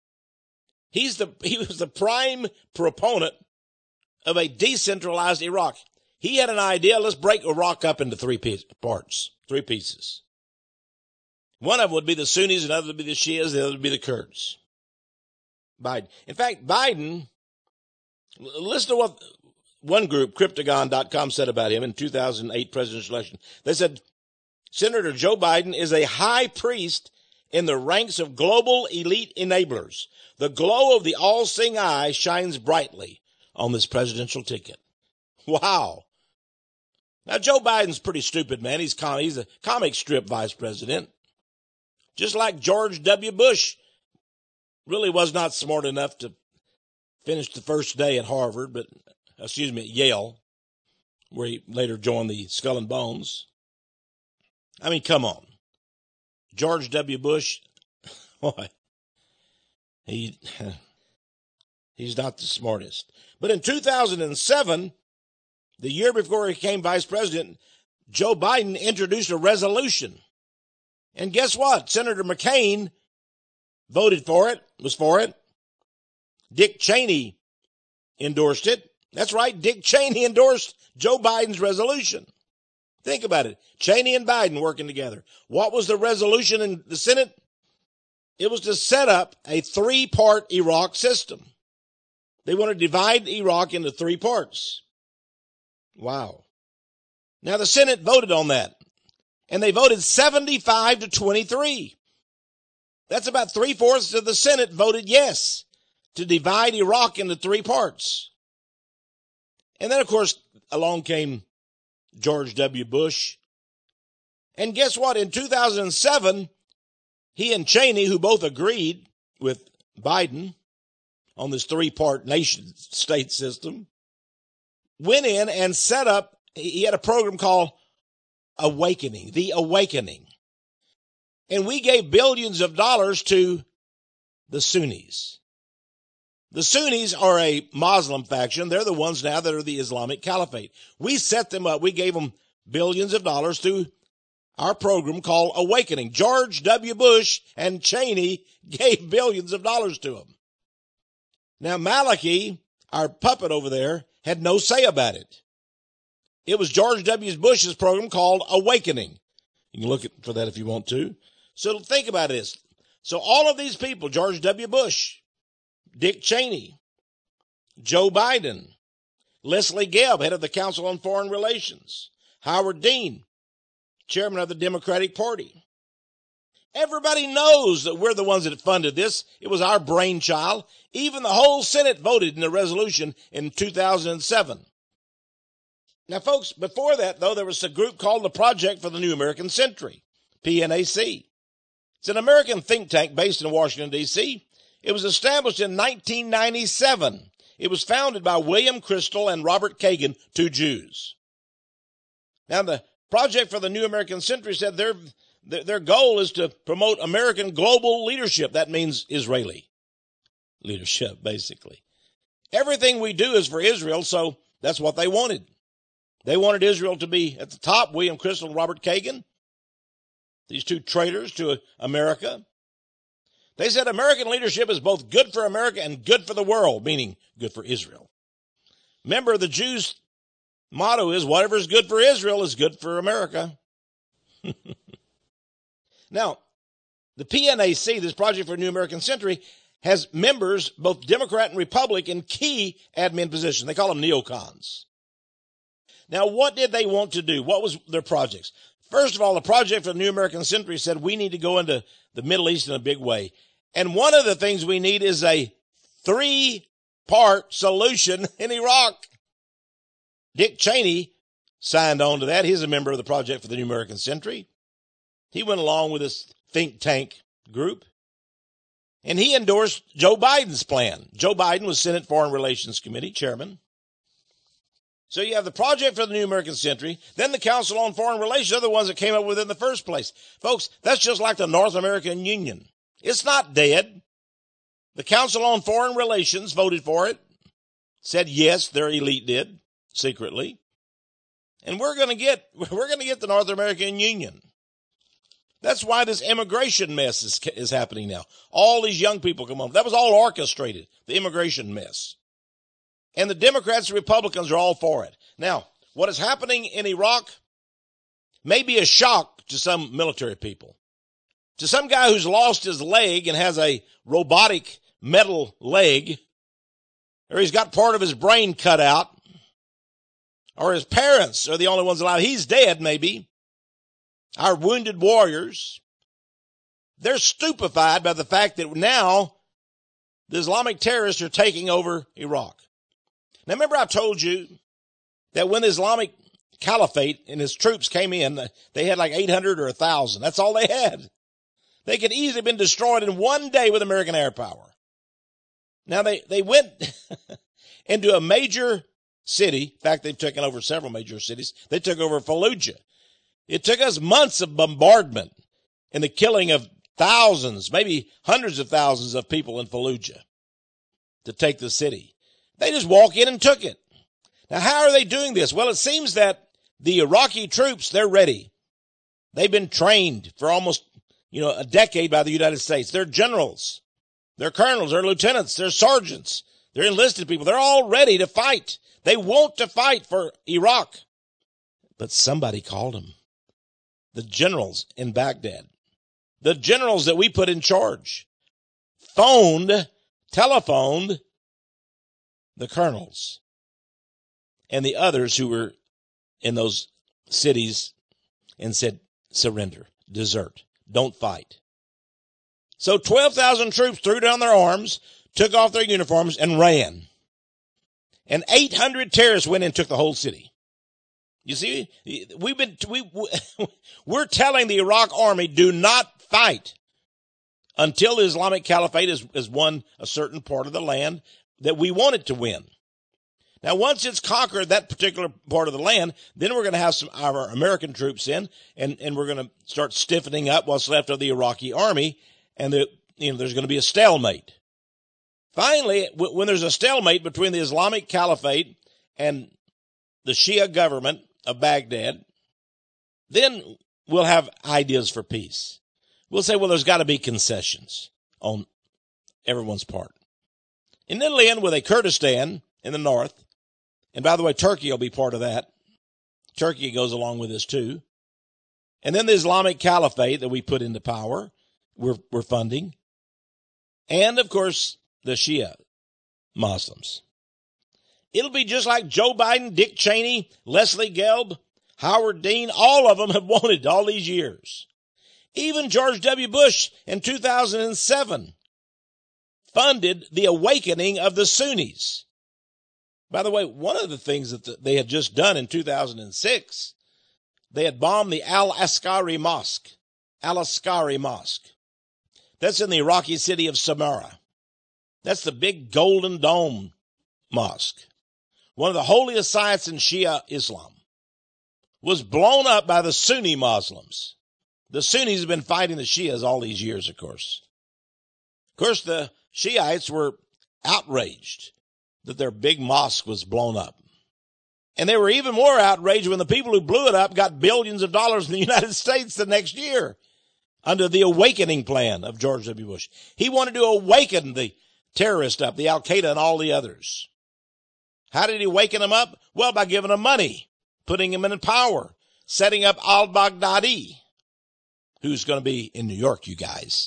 He was the prime proponent of a decentralized Iraq. He had an idea, let's break Iraq up into 3 parts, 3 pieces. One of them would be the Sunnis, another would be the Shias, the other would be the Kurds. Biden. In fact, Biden, listen to what one group, Cryptagon.com, said about him in 2008 presidential election. They said, Senator Joe Biden is a high priest in the ranks of global elite enablers. The glow of the all-seeing eye shines brightly on this presidential ticket. Wow. Now, Joe Biden's pretty stupid, man. He's a comic strip vice president. Just like George W. Bush really was not smart enough to finish the first day at at Yale, where he later joined the Skull and Bones. I mean, come on. George W. Bush, boy, he's not the smartest. But in 2007, the year before he became vice president, Joe Biden introduced a resolution. And guess what? Senator McCain voted for it, was for it. Dick Cheney endorsed it. That's right, Dick Cheney endorsed Joe Biden's resolution. Think about it. Cheney and Biden working together. What was the resolution in the Senate? It was to set up a 3-part Iraq system. They want to divide Iraq into 3 parts. Wow. Now the Senate voted on that, and they voted 75 to 23. That's about 3/4 of the Senate voted yes to divide Iraq into 3 parts. And then, of course, along came George W. Bush. And guess what? In 2007, he and Cheney, who both agreed with Biden, on this three-part nation-state system, went in and set up, he had a program called Awakening, the Awakening. And we gave billions of dollars to the Sunnis. The Sunnis are a Muslim faction. They're the ones now that are the Islamic Caliphate. We set them up. We gave them billions of dollars through our program called Awakening. George W. Bush and Cheney gave billions of dollars to them. Now, Maliki, our puppet over there, had no say about it. It was George W. Bush's program called Awakening. You can look for that if you want to. So think about this. So all of these people, George W. Bush, Dick Cheney, Joe Biden, Leslie Gelb, head of the Council on Foreign Relations, Howard Dean, chairman of the Democratic Party. Everybody knows that we're the ones that funded this. It was our brainchild. Even the whole Senate voted in the resolution in 2007. Now, folks, before that, though, there was a group called the Project for the New American Century, PNAC. It's an American think tank based in Washington, D.C. It was established in 1997. It was founded by William Kristol and Robert Kagan, two Jews. Now, the Project for the New American Century said their goal is to promote American global leadership. That means Israeli leadership, basically. Everything we do is for Israel, so that's what they wanted. They wanted Israel to be at the top, William Kristol and Robert Kagan, these two traitors to America. They said American leadership is both good for America and good for the world, meaning good for Israel. Remember, the Jews' motto is whatever is good for Israel is good for America. Now, the PNAC, this Project for a New American Century, has members, both Democrat and Republican, in key admin positions. They call them neocons. Now, what did they want to do? What was their projects? First of all, the Project for the New American Century said we need to go into the Middle East in a big way. And one of the things we need is a 3-part solution in Iraq. Dick Cheney signed on to that. He's a member of the Project for the New American Century. He went along with this think tank group. And he endorsed Joe Biden's plan. Joe Biden was Senate Foreign Relations Committee chairman. So you have the Project for the New American Century, then the Council on Foreign Relations, they're the ones that came up with it in the first place. Folks, that's just like the North American Union. It's not dead. The Council on Foreign Relations voted for it, said yes, their elite did, secretly. And we're going to get the North American Union. That's why this immigration mess is happening now. All these young people come on. That was all orchestrated, the immigration mess. And the Democrats and Republicans are all for it. Now, what is happening in Iraq may be a shock to some military people. To some guy who's lost his leg and has a robotic metal leg, or he's got part of his brain cut out, or his parents are the only ones alive. He's dead, maybe. Our wounded warriors, they're stupefied by the fact that now the Islamic terrorists are taking over Iraq. Now, remember I told you that when the Islamic Caliphate and his troops came in, they had like 800 or 1,000. That's all they had. They could easily have been destroyed in one day with American air power. Now, they went into a major city. In fact, they've taken over several major cities. They took over Fallujah. It took us months of bombardment and the killing of thousands, maybe hundreds of thousands of people in Fallujah to take the city. They just walk in and took it. Now, how are they doing this? Well, it seems that the Iraqi troops, they're ready. They've been trained for almost, a decade by the United States. They're generals. They're colonels. They're lieutenants. They're sergeants. They're enlisted people. They're all ready to fight. They want to fight for Iraq. But somebody called them. The generals in Baghdad. The generals that we put in charge. Telephoned the colonels and the others who were in those cities and said, surrender, desert, don't fight. So 12,000 troops threw down their arms, took off their uniforms, and ran. And 800 terrorists went in and took the whole city. You see, we're telling the Iraq army, do not fight until the Islamic Caliphate has won a certain part of the land that we want it to win. Now, once it's conquered that particular part of the land, then we're going to have our American troops in, and we're going to start stiffening up what's left of the Iraqi army, and there's going to be a stalemate. Finally, when there's a stalemate between the Islamic Caliphate and the Shia government of Baghdad, then we'll have ideas for peace. We'll say, well, there's got to be concessions on everyone's part. And then it'll end with a Kurdistan in the north. And by the way, Turkey will be part of that. Turkey goes along with this too. And then the Islamic Caliphate that we put into power, we're funding. And of course, the Shia Muslims. It'll be just like Joe Biden, Dick Cheney, Leslie Gelb, Howard Dean, all of them have wanted all these years. Even George W. Bush in 2007 funded the awakening of the Sunnis. By the way, one of the things that they had just done in 2006, they had bombed the Al-Askari Mosque. Al-Askari Mosque. That's in the Iraqi city of Samarra. That's the big golden dome mosque. One of the holiest sites in Shia Islam. Was blown up by the Sunni Muslims. The Sunnis have been fighting the Shias all these years, of course. Of course, the Shiites were outraged that their big mosque was blown up. And they were even more outraged when the people who blew it up got billions of dollars in the United States the next year under the awakening plan of George W. Bush. He wanted to awaken the terrorists up, the Al-Qaeda and all the others. How did he waken them up? Well, by giving them money, putting them in power, setting up al-Baghdadi, who's going to be in New York, you guys.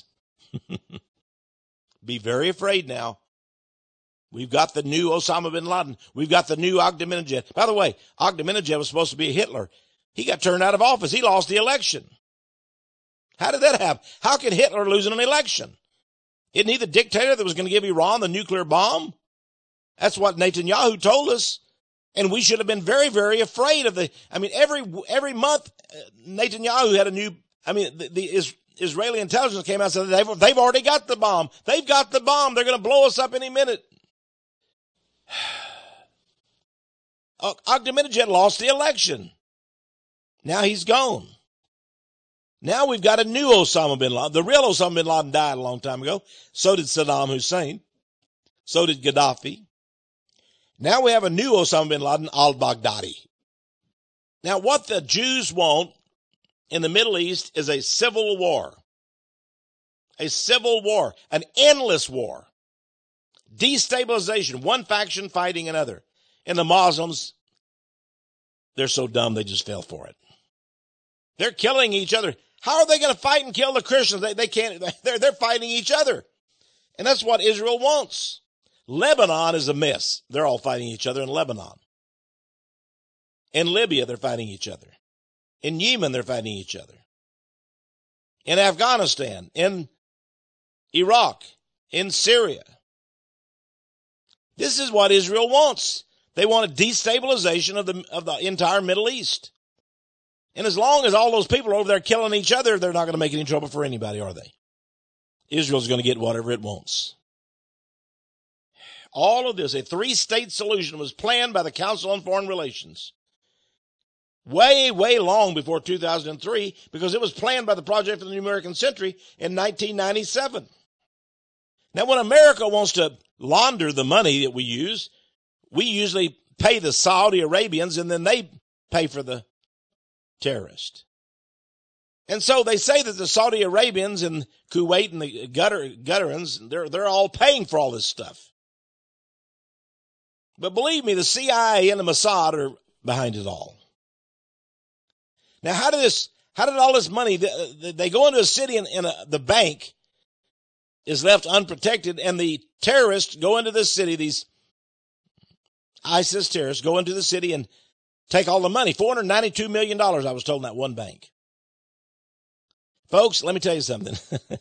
Be very afraid now. We've got the new Osama bin Laden. We've got the new Ahmadinejad. By the way, Ahmadinejad was supposed to be a Hitler. He got turned out of office. He lost the election. How did that happen? How can Hitler lose an election? Isn't he the dictator that was going to give Iran the nuclear bomb? That's what Netanyahu told us. And we should have been very, very afraid of every month, Netanyahu had a new, the Israeli intelligence came out and said they've already got the bomb. They've got the bomb. They're going to blow us up any minute. Ahmadinejad lost the election. Now he's gone. Now we've got a new Osama bin Laden. The real Osama bin Laden died a long time ago. So did Saddam Hussein. So did Gaddafi. Now we have a new Osama bin Laden, al-Baghdadi. Now what the Jews want in the Middle East is a civil war. A civil war. An endless war. Destabilization. One faction fighting another. And the Muslims, they're so dumb they just fell for it. They're killing each other. How are they going to fight and kill the Christians? They can't. They're fighting each other. And that's what Israel wants. Lebanon is a mess. They're all fighting each other in Lebanon. In Libya, they're fighting each other. In Yemen, they're fighting each other. In Afghanistan, in Iraq, in Syria. This is what Israel wants. They want a destabilization of the entire Middle East. And as long as all those people are over there killing each other, they're not going to make any trouble for anybody, are they? Israel's going to get whatever it wants. All of this, a three-state solution, was planned by the Council on Foreign Relations. Way, way long before 2003, because it was planned by the Project for the New American Century in 1997. Now, when America wants to launder the money that we use, we usually pay the Saudi Arabians, and then they pay for the terrorist. And so they say that the Saudi Arabians and Kuwait and the Qatarians, they're all paying for all this stuff. But believe me, the CIA and the Mossad are behind it all. Now, how did all this money, they go into a city and the bank is left unprotected, and the terrorists go into this city, these ISIS terrorists go into the city and take all the money. $492 million, I was told, in that one bank. Folks, let me tell you something.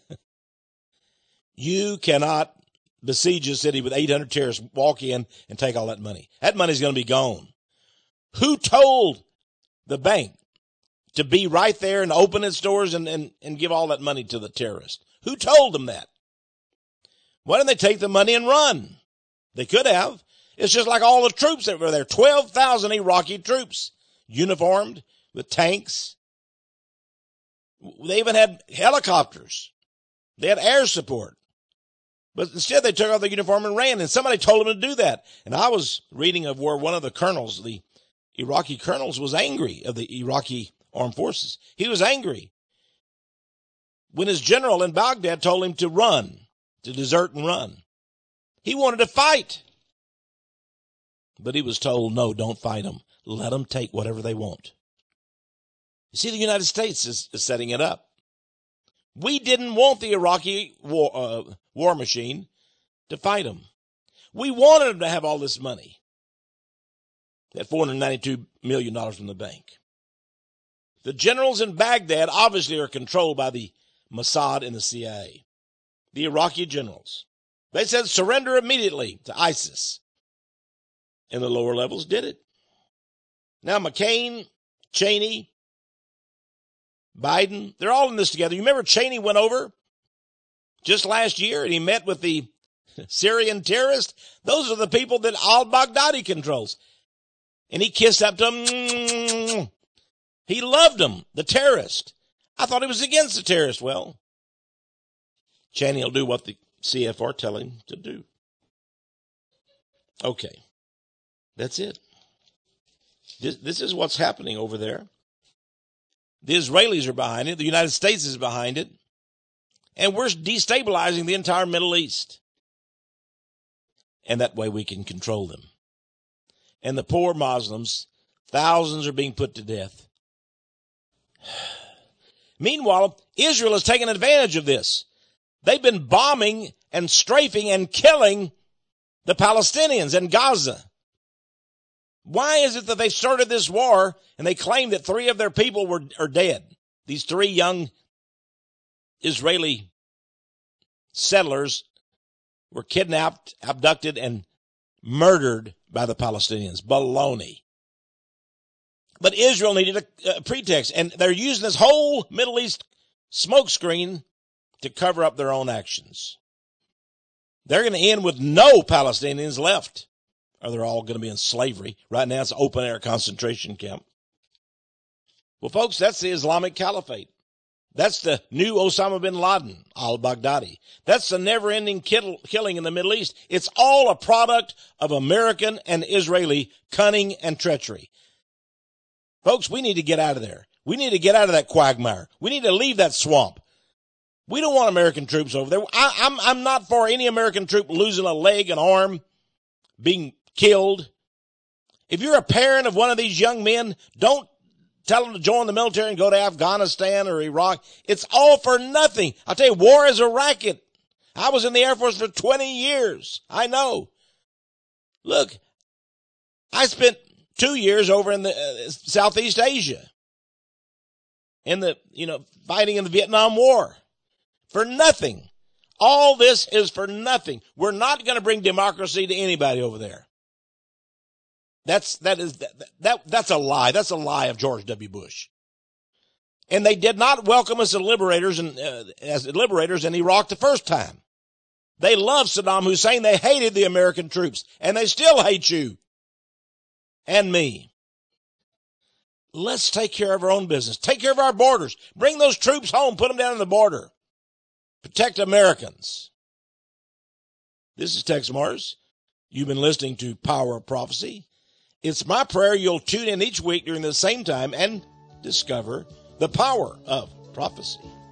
You cannot besiege a city with 800 terrorists, walk in and take all that money. That money's going to be gone. Who told the bank to be right there and open its doors and give all that money to the terrorists? Who told them that? Why didn't they take the money and run? They could have. It's just like all the troops that were there. 12,000 Iraqi troops, uniformed with tanks. They even had helicopters. They had air support. But instead they took off their uniform and ran, and somebody told them to do that. And I was reading of where one of the colonels, the Iraqi colonels, was angry of the Iraqi armed forces. He was angry when his general in Baghdad told him to run, to desert and run. He wanted to fight. But he was told, no, don't fight them. Let them take whatever they want. You see, the United States is setting it up. We didn't want the Iraqi war machine to fight them. We wanted them to have all this money. That $492 million from the bank. The generals in Baghdad obviously are controlled by the Mossad and the CIA. The Iraqi generals. They said surrender immediately to ISIS. And the lower levels did it. Now McCain, Cheney, Biden, they're all in this together. You remember Cheney went over just last year and he met with the Syrian terrorists? Those are the people that al-Baghdadi controls. And he kissed up to them. He loved them, the terrorist. I thought he was against the terrorist. Well, Cheney will do what the CFR tell him to do. Okay. That's it. This is what's happening over there. The Israelis are behind it. The United States is behind it. And we're destabilizing the entire Middle East. And that way we can control them. And the poor Muslims, thousands are being put to death. Meanwhile, Israel has taken advantage of this. They've been bombing and strafing and killing the Palestinians in Gaza. Why is it that they started this war and they claim that 3 of their people are dead? These 3 young Israeli settlers were kidnapped, abducted, and murdered by the Palestinians. Baloney. But Israel needed a pretext, and they're using this whole Middle East smokescreen to cover up their own actions. They're going to end with no Palestinians left. Or they're all going to be in slavery. Right now it's an open-air concentration camp. Well, folks, that's the Islamic Caliphate. That's the new Osama bin Laden, al-Baghdadi. That's the never-ending killing in the Middle East. It's all a product of American and Israeli cunning and treachery. Folks, we need to get out of there. We need to get out of that quagmire. We need to leave that swamp. We don't want American troops over there. I'm not for any American troop losing a leg, an arm, being killed. If you're a parent of one of these young men, don't tell them to join the military and go to Afghanistan or Iraq. It's all for nothing. I'll tell you, war is a racket. I was in the Air Force for 20 years. I know. Look, I spent 2 years over in the Southeast Asia in the, fighting in the Vietnam War for nothing. All this is for nothing. We're not going to bring democracy to anybody over there. That's a lie. That's a lie of George W. Bush. And they did not welcome us as liberators in Iraq the first time. They loved Saddam Hussein. They hated the American troops, and they still hate you and me. Let's take care of our own business. Take care of our borders. Bring those troops home. Put them down on the border. Protect Americans. This is Tex Mars. You've been listening to Power of Prophecy. It's my prayer you'll tune in each week during the same time and discover the power of prophecy.